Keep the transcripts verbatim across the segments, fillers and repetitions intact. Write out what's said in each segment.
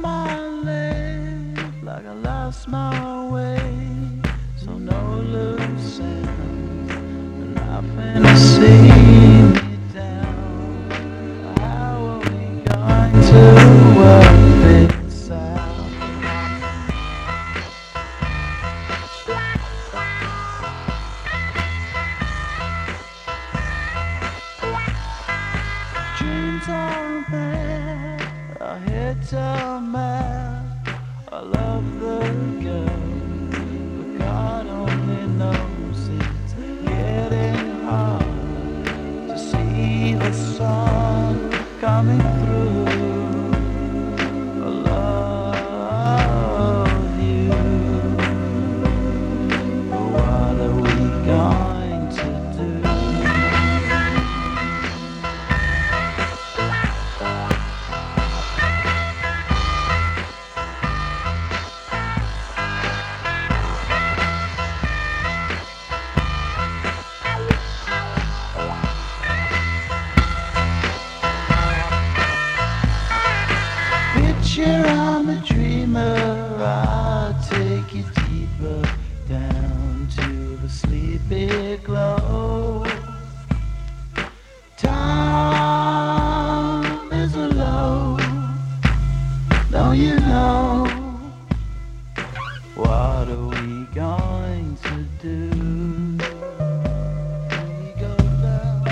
my life like I lost my way. So no loose ends, nothing to see me down. How are we going to work this out? Dreams are bad, I hit a man. I love the girl, but God only knows it's getting hard to see the sun coming through. I love you, but what are we going to do? Picture I'm a dreamer, I'll take you deeper down to the sleepy glow. Time is low, don't you know? What are we going to do? We go down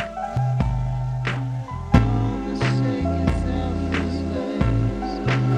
all the sacred selfless days.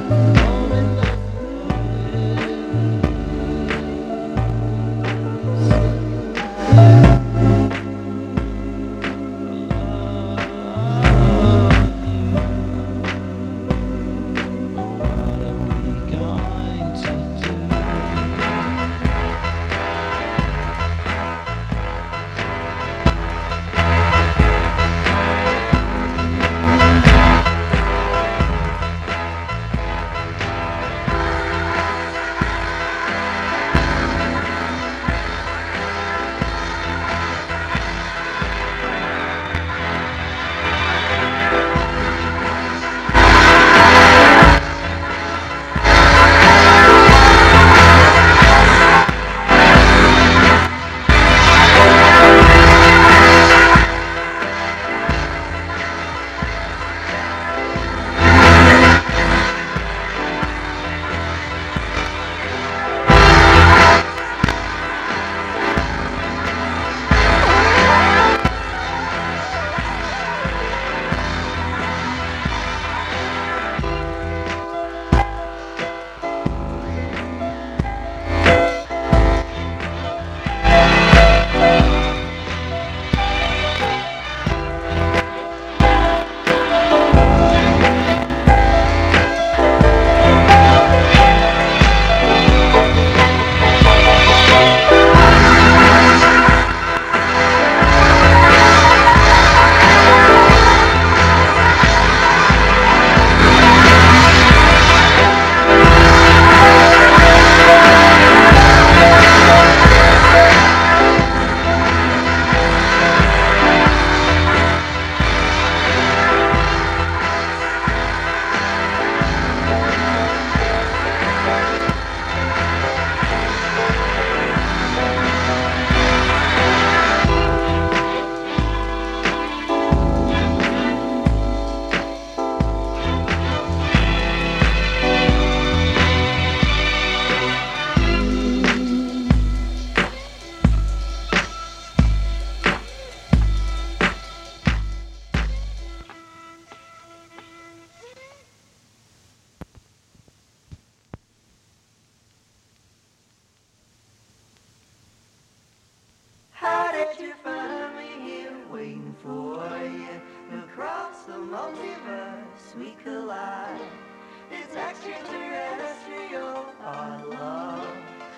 How did you find me here waiting for you? Across the multiverse we collide. It's extraterrestrial, our love.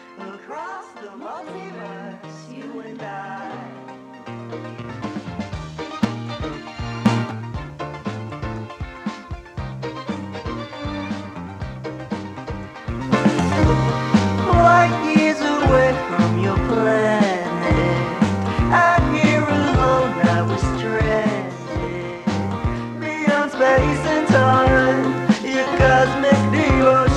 Across the multiverse, you and I. Light years away from your planet, out here alone I was stranded. Beyond space and time, your cosmic devotion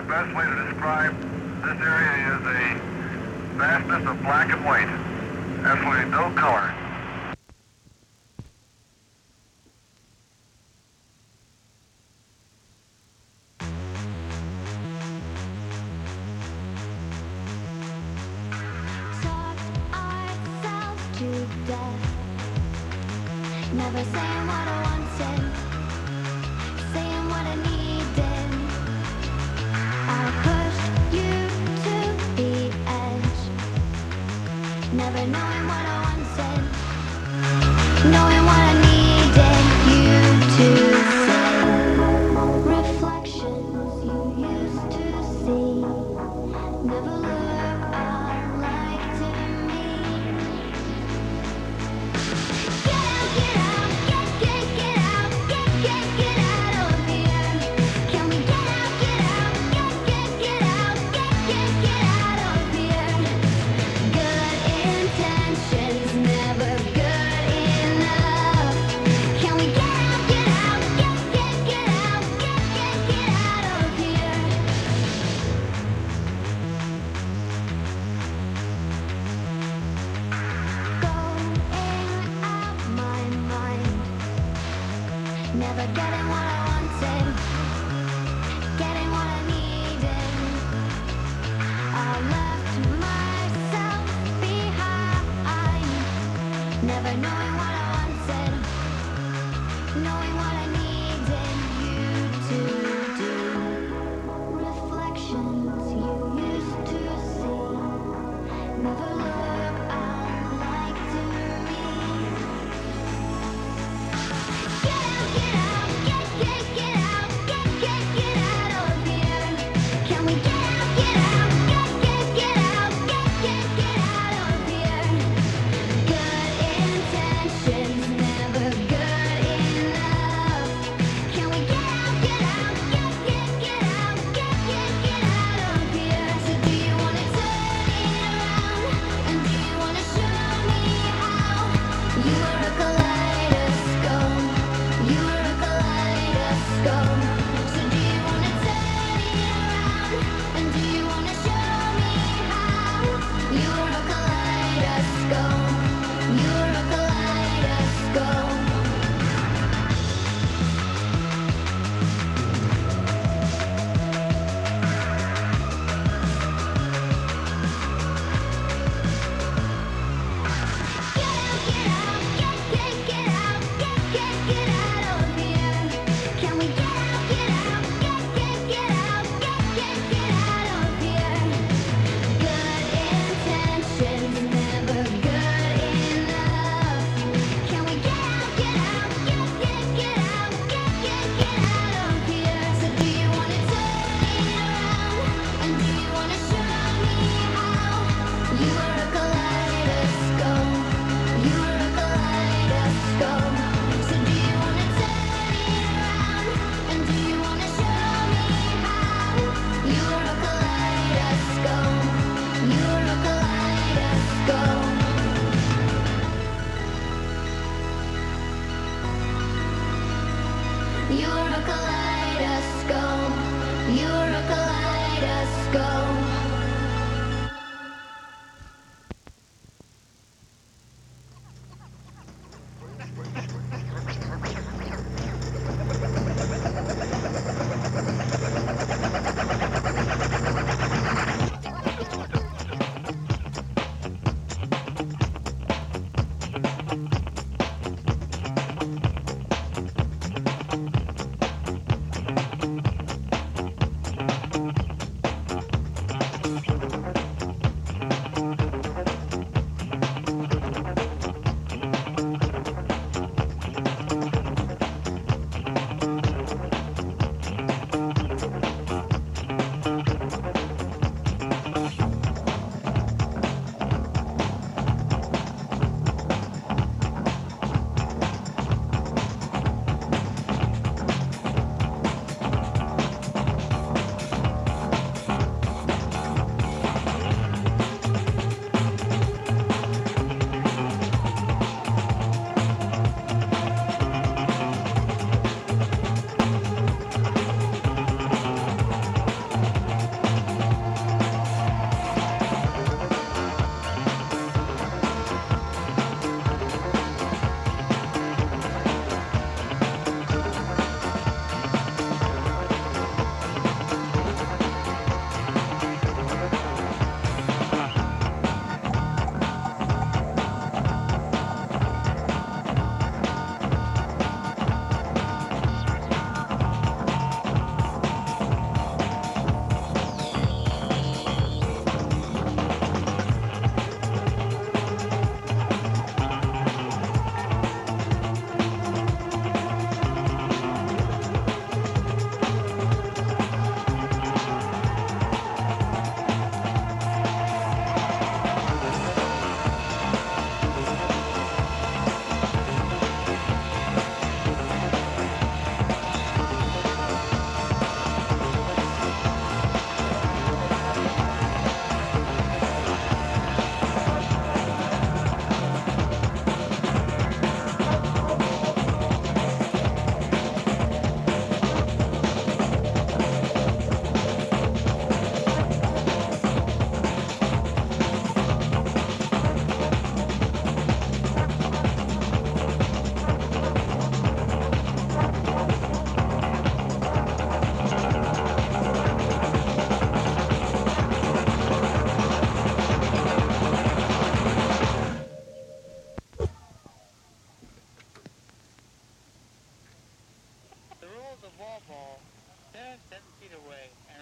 best way to describe this area is a vastness of black and white. Absolutely no color. To death, never saying what I wanted, saying what I needed. I pushed you to the edge, never knowing what I wanted, knowing what I needed you to say. Reflections you used to see, never look alike to me. Get out, get, get, get out, get, get, get out of here. Can we get out, get out, get, get, get out, get, get, get out of here. Good intentions, never good enough. Can we get out, get out, get, get, get out, get, get, get out of here. Going out my mind, never getting what I wanted, getting what I needed. I left myself behind, never knowing what I wanted, knowing what I needed you to do. Reflections you used to see, never look alike to me. Get out, get out, get, get, get out, get, get, get out of here. Can we get out, get out, get, get, get out, get, get, get out of here. Good intentions, never good enough. Can we get out, get out, get, get, get out, get, get, get out of here. So do you wanna turn it around? And do you wanna show me how? You are a kaleidoscope. You are a kaleidoscope. So do you wanna turn it around? And do you wanna show me how? You are a kaleidoscope. You are a kaleidoscope. Get out, get out, get, get, get out, get, get, get out of here. Can we get out, get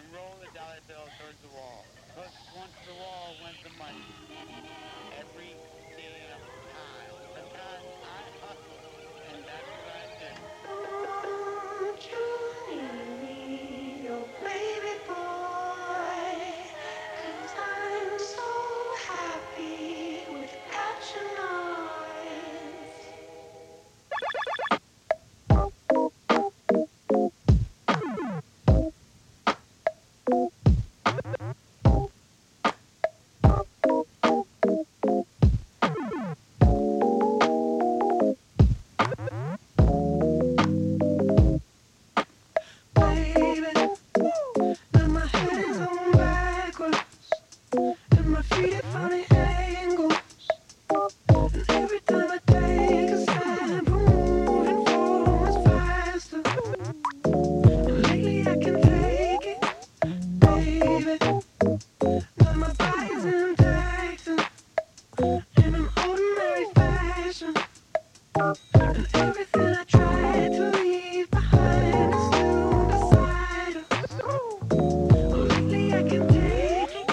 roll the dollar bill towards the wall. Because once the wall wins the money. Every damn time. Because I hustle, and that's what I do. Won't you leave me, your baby boy? 'Cause I'm so happy without your noise. Baby, now my head is on backwards, and my feet at funny angles. And every time I take a step, I'm moving forwards faster. And lately I can take it, baby. Now my body's intact, in an ordinary fashion. And everything I tried to leave behind is still beside us. Oh, lately I can take it.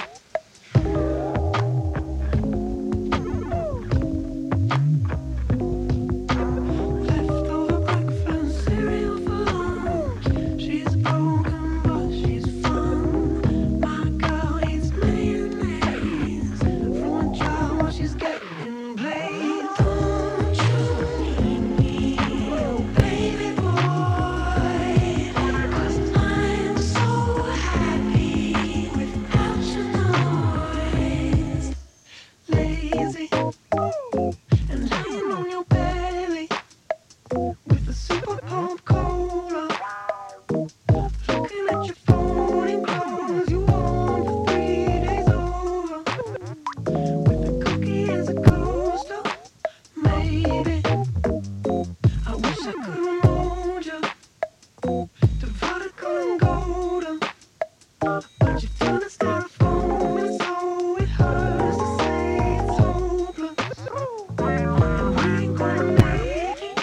Leftover breakfast cereal for lunch. She's broken, but she's fun. My girl eats mayonnaise from a jar while she's getting played. Don't you need me, oh baby boy? 'Cause I'm so happy without your noise. Lazy and lying on your belly with a super pump cola. Looking at your phone and clothes you worn for three days over. With a cookie as a coaster, maybe. I wish I could hold you to vertical and golden. But you turn to styrofoam and so it hurts to say it's hopeless. And we ain't gonna make it.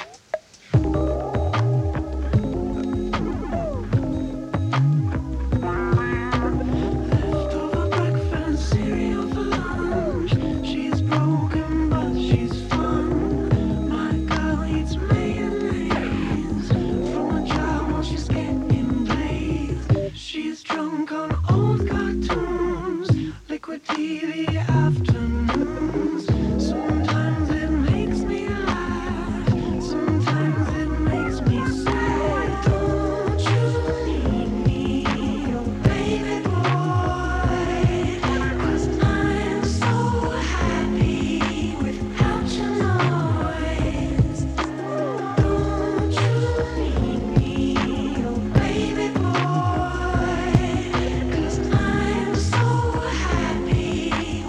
Leftover breakfast cereal for lunch. She's broken, but she's fun. My girl eats mayonnaise from a jar while she's getting blazed. She's drunk on old cartoons, liquid T V afternoons. Sometimes it makes me laugh, sometimes it makes me sad. Don't you need me, oh baby boy? 'Cause I'm so happy without your noise. Don't you need me, oh baby boy? 'Cause I'm so happy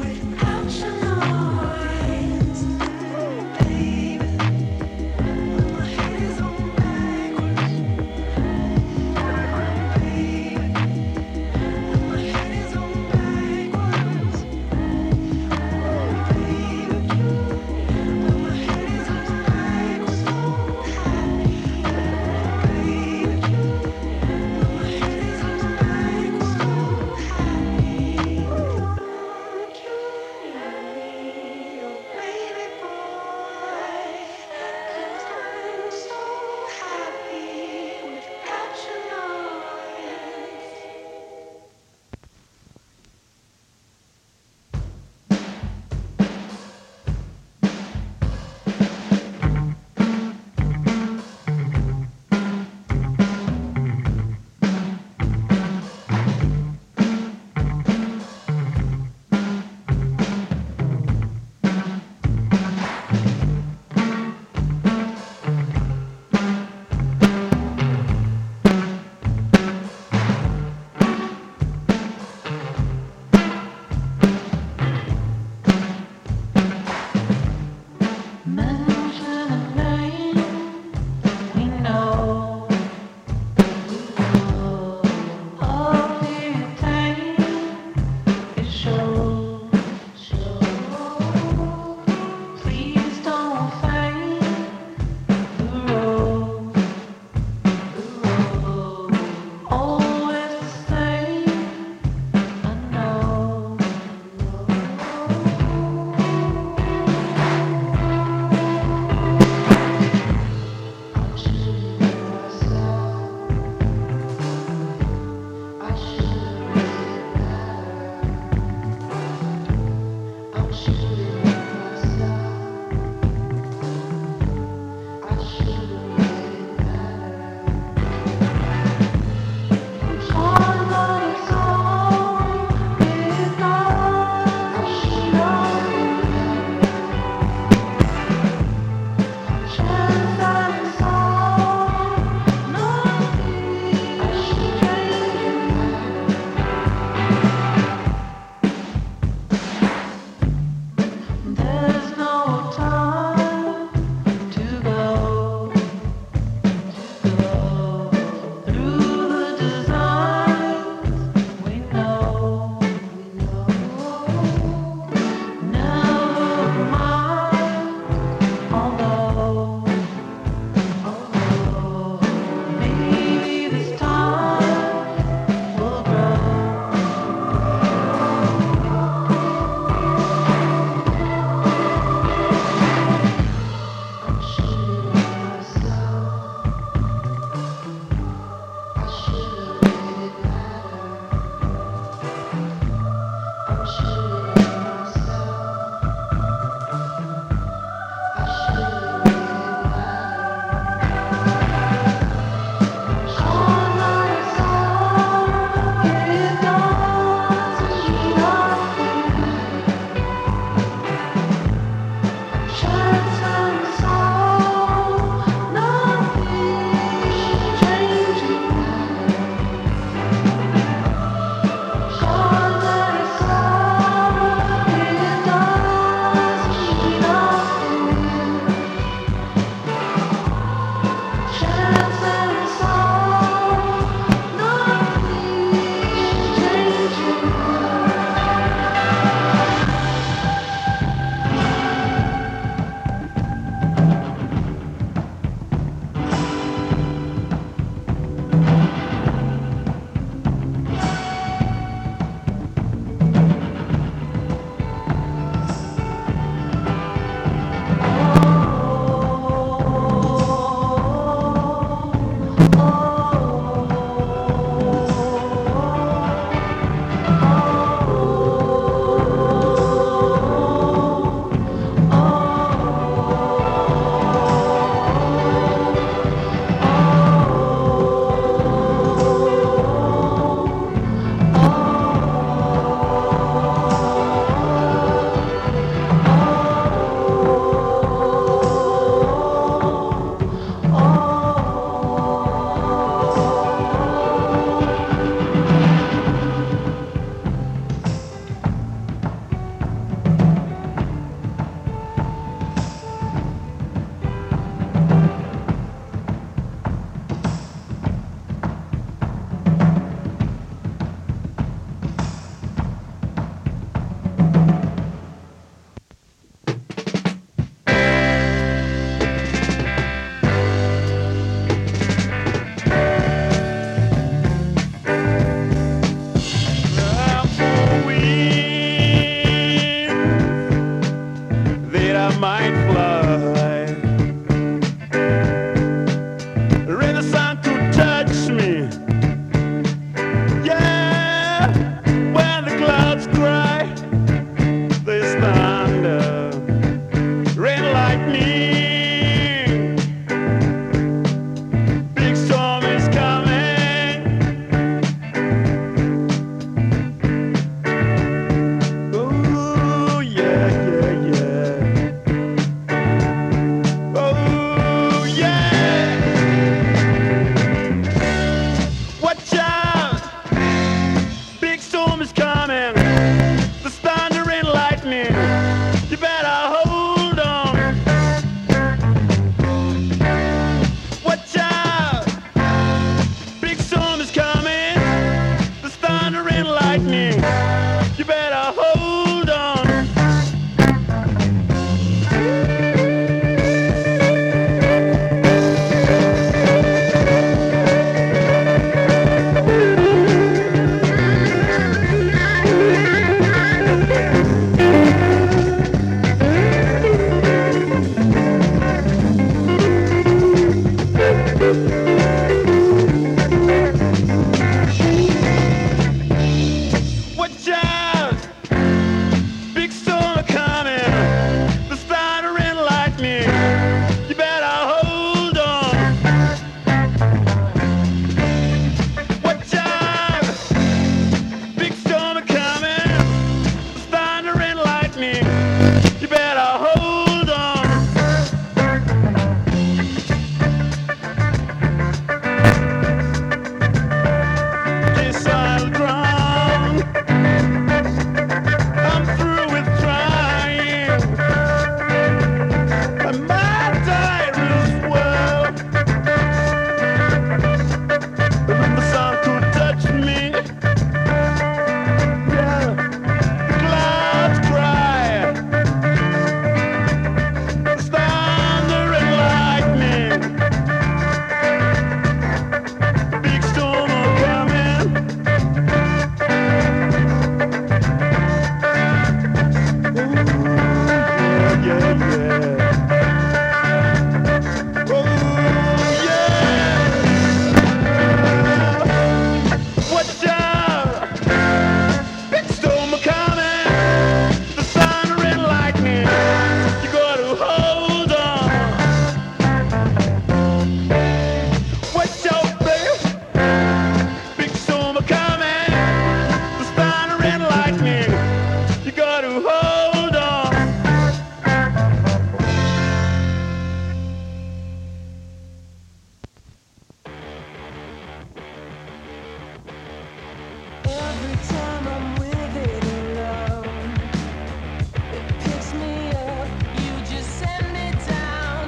time I'm with it alone, it picks me up, you just send me down.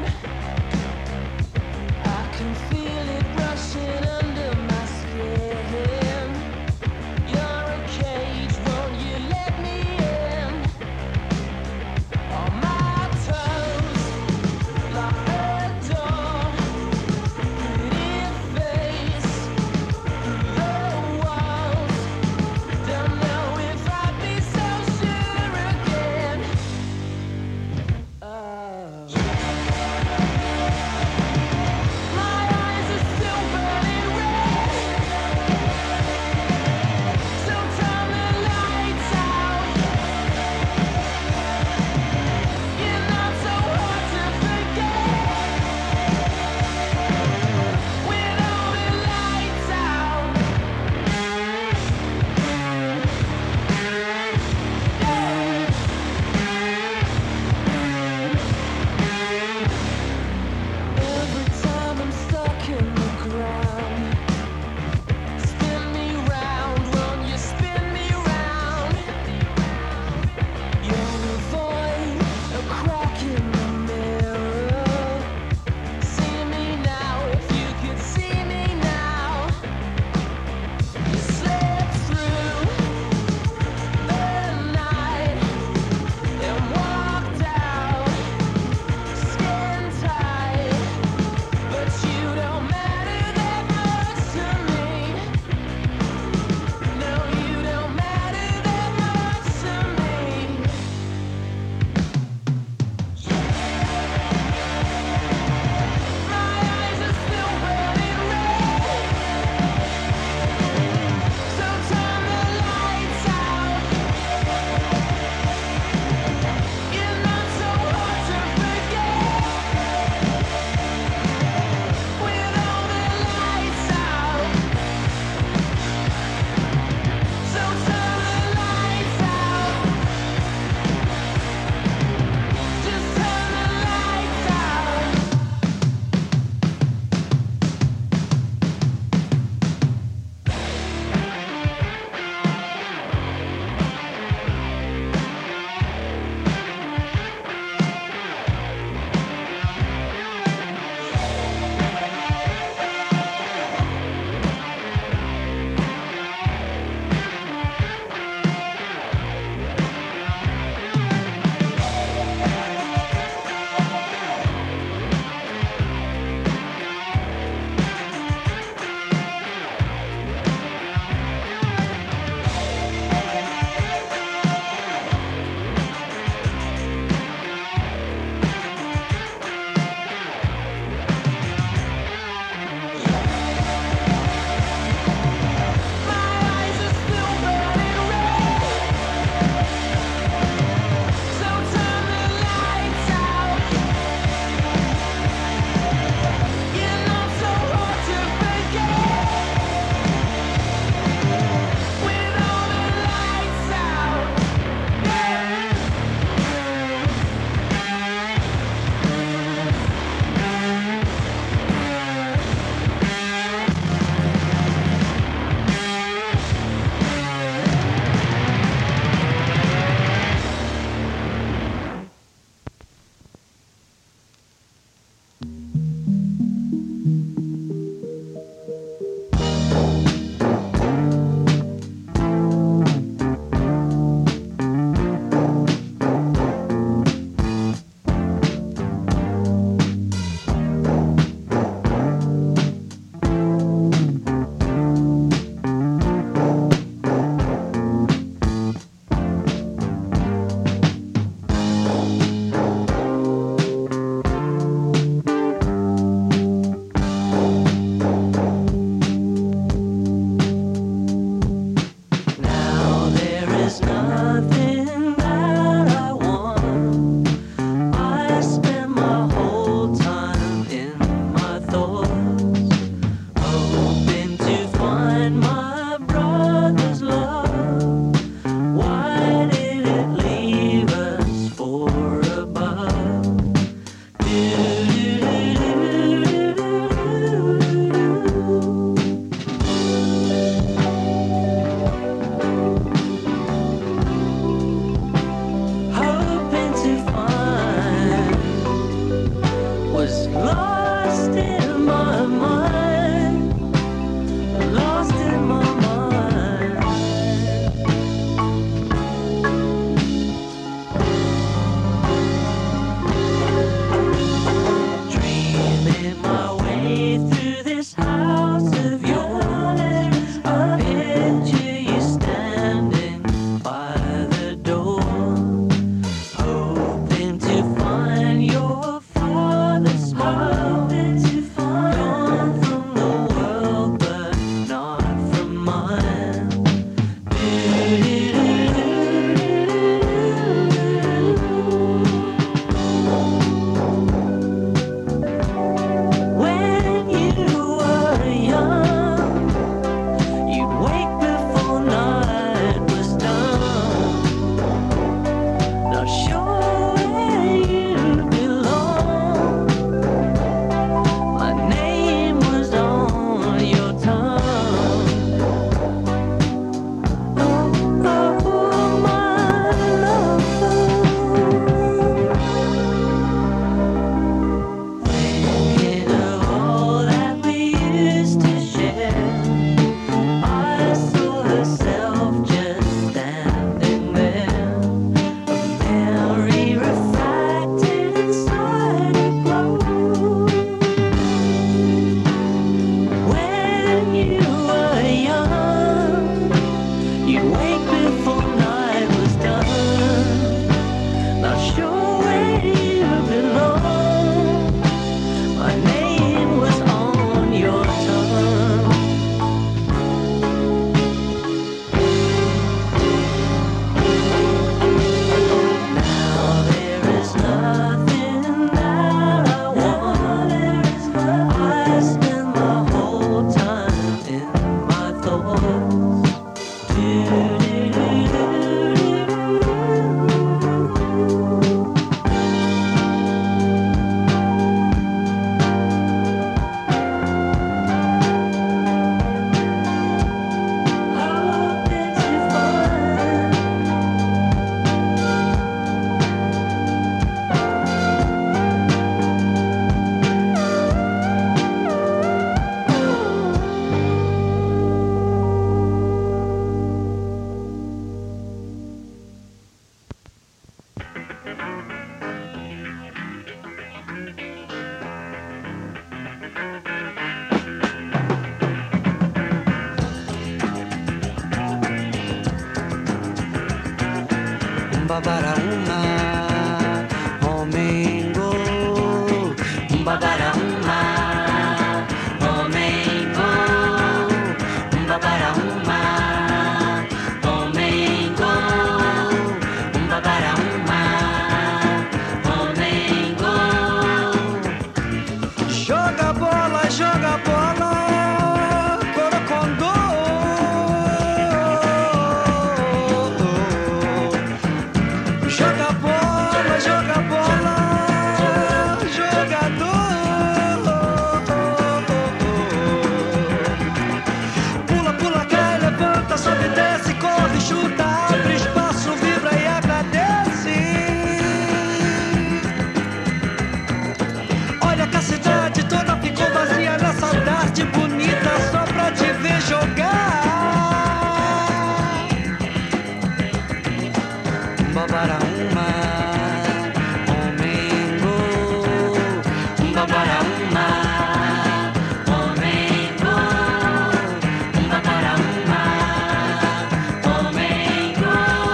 I can feel it rushing under my skin. You're a cage, won't you let me in? On my toes, like a door, pretty face, the walls. Don't babaraúma, Omengo, um babaraúma, Omengo, um babaraúma, Omengo, um babaraúma, Omengo. Joga bola, joga bola, Corocondô. Joga bola, joga bola, jogador. Pula, pula, cai, levanta, sobe, desce, corre, chuta, abre espaço, vibra e agradece. Olha que a cidade toda ficou vazia nessa tarde bonita só pra te ver jogar. Babaraúma, Omengo, babaraúma, Omengo, babaraúma, Omengo.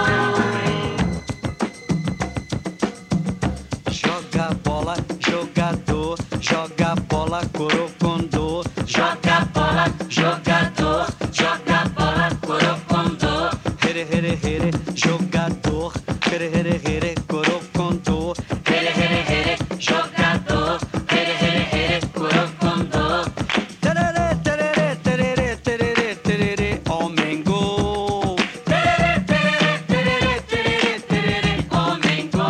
Joga bola, jogador, joga bola, Corocondô. Joga bola, jogador, joga bola, Corocondô. Here, here, here, jogador. Here, here, here, Corocondô. Here, here, here, jogador. Here, here, here, Corocondô. Tererê, tererê, tererê, tererê, tererê, Omengo. Tererê, tererê, tererê, tererê, tererê, Omengo.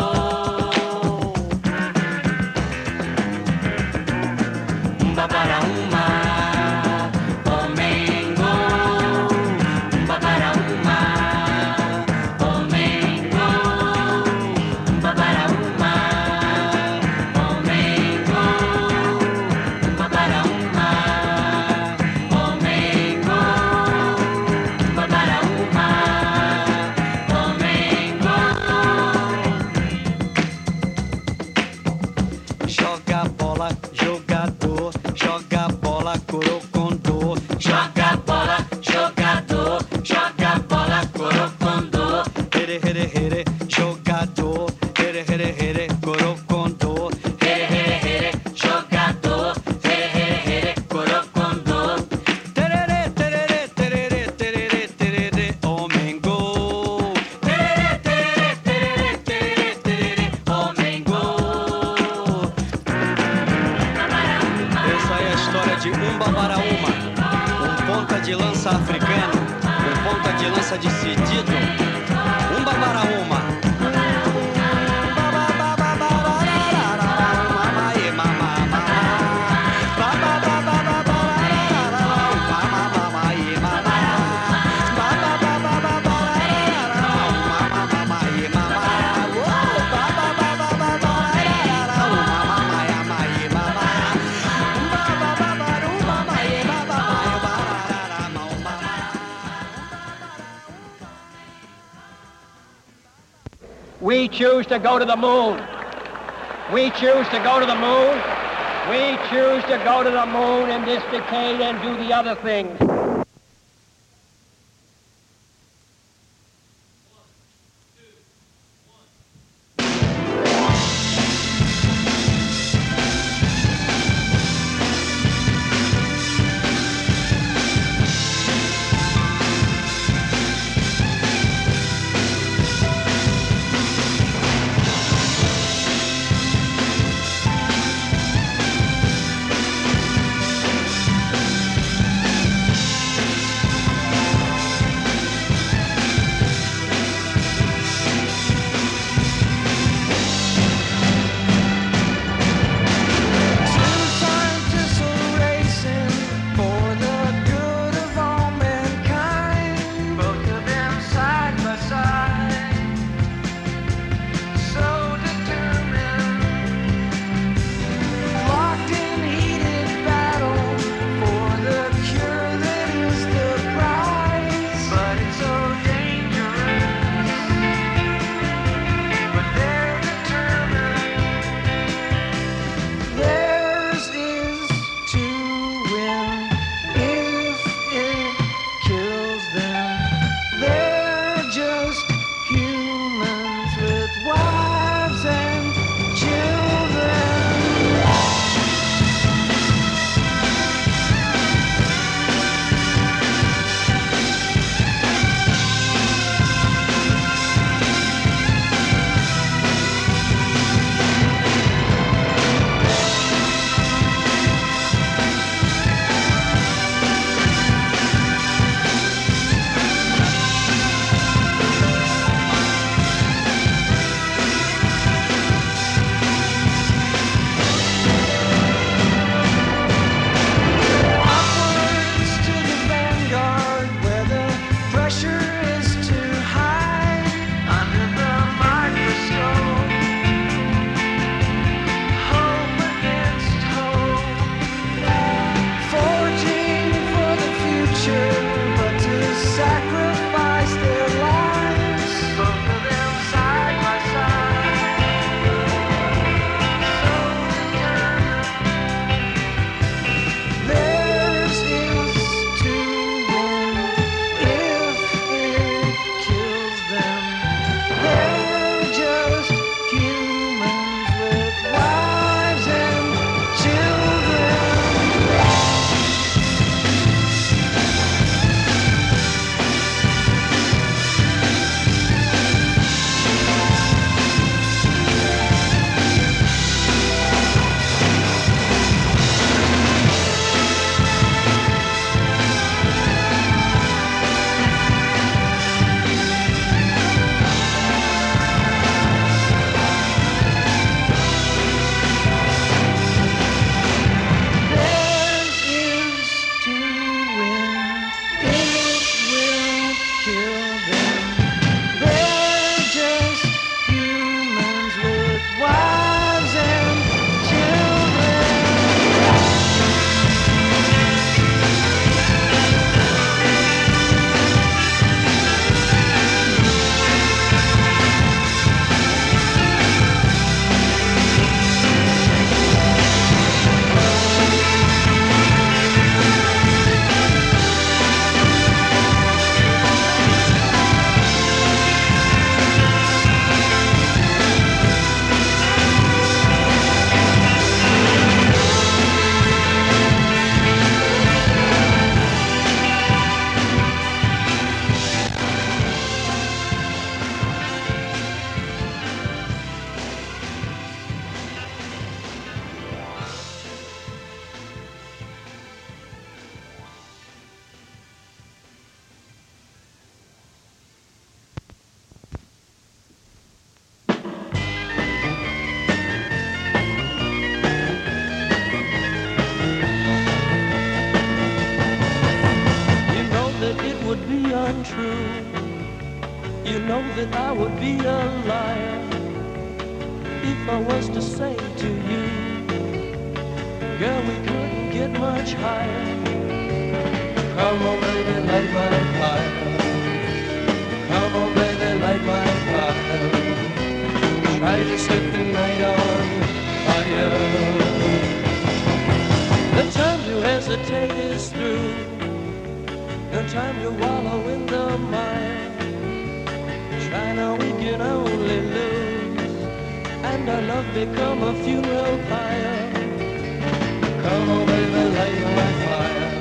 Um babaraúma, Omengo, um babaraúma, Omengo, um babaraúma, Omengo, um babaraúma, Omengo, um babaraúma, Omengo. Joga bola, jogador, joga bola, Corocondô. Joga bola, jogador, joga bola, Corocondô. Here, here, here, jogador. Here, here, here, Corocondô. Here, here, here, jogador. Here, here, here, Corocondô. Tererê, tererê, tererê, tererê, tererê, Omengo. Tererê, tererê, tererê, tererê, tererê, Omengo. Essa é a história de um babaraúma, um ponta de lança africano, um ponta de lança decidido, um babaraúma. We choose to go to the moon. We choose to go to the moon. We choose to go to the moon in this decade and do the other things. untrue, you know that I would be a liar if I was to say to you, girl, we couldn't get much higher. Come on, baby, light my fire. Come on, baby, light my fire. Try to set the night on fire. The time to hesitate is through. No time to wallow in the mire. China, we can only lose, and our love become a funeral pyre. Come on, baby, light my fire.